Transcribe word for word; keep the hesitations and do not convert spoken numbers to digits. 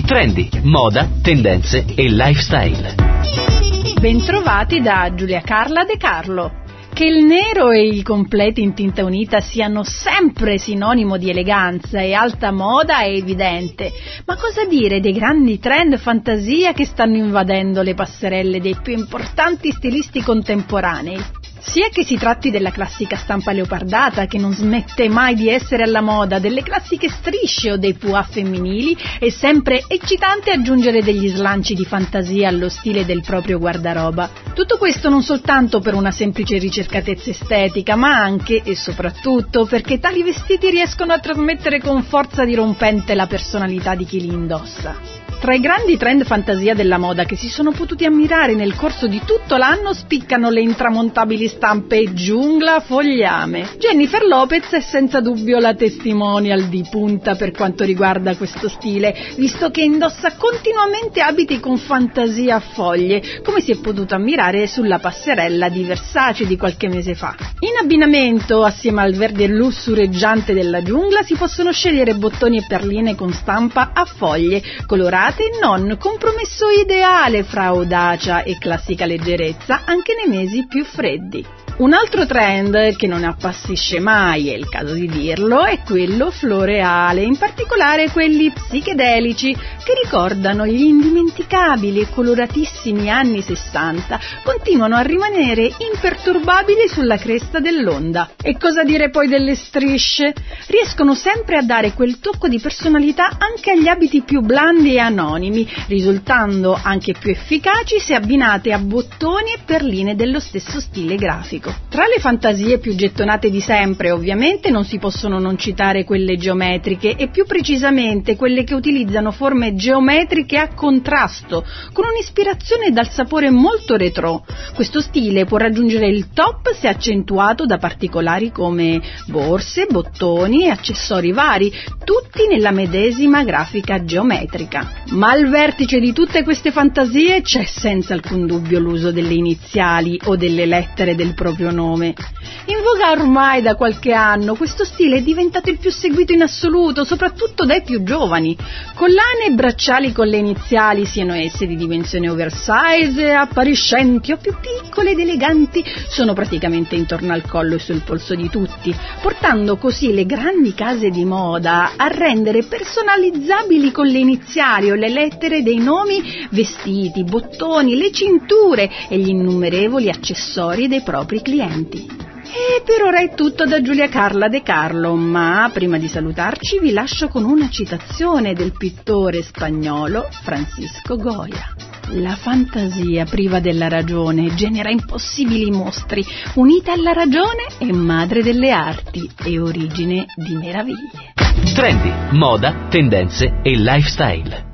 Trendy, moda, tendenze e lifestyle. Bentrovati da Giulia Carla De Carlo. Che il nero e il completo in tinta unita siano sempre sinonimo di eleganza e alta moda è evidente, ma cosa dire dei grandi trend fantasia che stanno invadendo le passerelle dei più importanti stilisti contemporanei? Sia che si tratti della classica stampa leopardata che non smette mai di essere alla moda, delle classiche strisce o dei pois femminili, è sempre eccitante aggiungere degli slanci di fantasia allo stile del proprio guardaroba. Tutto questo non soltanto per una semplice ricercatezza estetica, ma anche e soprattutto perché tali vestiti riescono a trasmettere con forza dirompente la personalità di chi li indossa. Tra i grandi trend fantasia della moda che si sono potuti ammirare nel corso di tutto l'anno spiccano le intramontabili stampe giungla fogliame. Jennifer Lopez è senza dubbio la testimonial di punta per quanto riguarda questo stile, visto che indossa continuamente abiti con fantasia a foglie, come si è potuto ammirare sulla passerella di Versace di qualche mese fa. In abbinamento, assieme al verde lussureggiante della giungla, si possono scegliere bottoni e perline con stampa a foglie, colorate e non, compromesso ideale fra audacia e classica leggerezza anche nei mesi più freddi. Un altro trend che non appassisce mai, è il caso di dirlo, è quello floreale, in particolare quelli psichedelici che ricordano gli indimenticabili e coloratissimi anni sessanta, continuano a rimanere imperturbabili sulla cresta dell'onda. E cosa dire poi delle strisce? Riescono sempre a dare quel tocco di personalità anche agli abiti più blandi e anonimi, risultando anche più efficaci se abbinate a bottoni e perline dello stesso stile grafico. Tra le fantasie più gettonate di sempre, ovviamente, non si possono non citare quelle geometriche e più precisamente quelle che utilizzano forme geometriche a contrasto, con un'ispirazione dal sapore molto retro. Questo stile può raggiungere il top se accentuato da particolari come borse, bottoni e accessori vari, tutti nella medesima grafica geometrica. Ma al vertice di tutte queste fantasie c'è senza alcun dubbio l'uso delle iniziali o delle lettere del proprio nome. In voga ormai da qualche anno, questo stile è diventato il più seguito in assoluto, soprattutto dai più giovani. Collane e bracciali con le iniziali, siano esse di dimensione oversize, appariscenti o più piccole ed eleganti, sono praticamente intorno al collo e sul polso di tutti, portando così le grandi case di moda a rendere personalizzabili con le iniziali o le lettere dei nomi vestiti, bottoni, le cinture e gli innumerevoli accessori dei propri clienti. E per ora è tutto da Giulia Carla De Carlo, ma prima di salutarci vi lascio con una citazione del pittore spagnolo Francisco Goya. La fantasia priva della ragione genera impossibili mostri, unita alla ragione è madre delle arti e origine di meraviglie. Trendy, moda, tendenze e lifestyle.